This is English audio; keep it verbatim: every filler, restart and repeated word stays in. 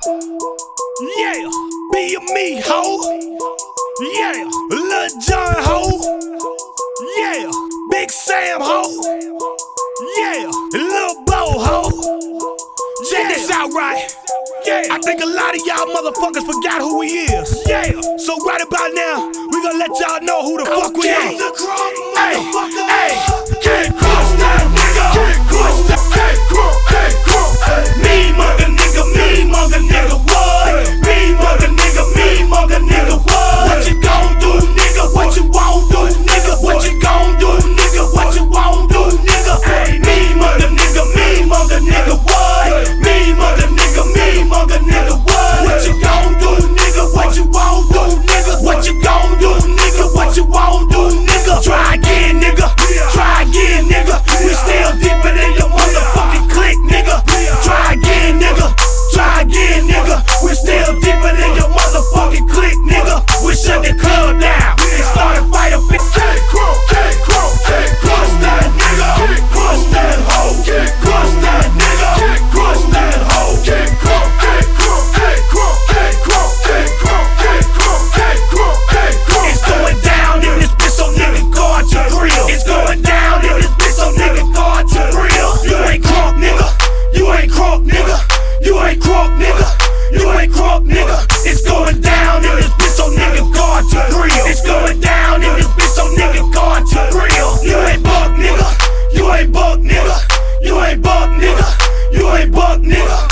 Yeah, be a me, ho. Yeah, Lil Jon, ho. Yeah, Big Sam, ho. Yeah, Lil Bo, ho. Check this out, right? Yeah, I think a lot of y'all motherfuckers forgot who we is. Yeah, so right about now, we gonna let y'all know who the fuck we are. Hey, hey, can't cross that nigga. Can't cross that. Hey, crook, hey, crook, hey. Me mother nigga, me mother nigga, what? Me mother nigga, me mother nigga, what? What you gon' do, nigga? What you won't do, nigga? What you gon' do, nigga? What you won't do, nigga? Hey, me mother nigga, me mother nigga, what? Me mother nigga, me mother nigga, what? What you gon' do, nigga? What you won't do, nigga? What you gon' do, nigga? What you won't do, nigga? Try again, nigga. Try again, nigga. We still deeper than your motherfucking clique, nigga. Try again, nigga. Try again, nigga. We still deeper than your motherfucking clique, nigga. We shut the club down and started fight up in Can't cross, can't cross, can't cross that nigga. Can't cross that hoe. Can't cross that nigga. Can't cross that hoe. Can't cross, can't cross, can't cross, can't cross, can't cross, can't cross, can't cross, can't cross. It's going down in this bitch, so nigga guard your grill. It's going down in this bitch, so nigga guard your grill. You ain't crook, nigga. You ain't crook, nigga. You ain't crook, nigga. You ain't crook, nigga. It's going down in this bitch, so nigga guard your grill. It's going down in this bitch, so nigga guard your grill. You ain't buck, nigga. You ain't buck, nigga. You ain't buck, nigga. You ain't buck, nigga.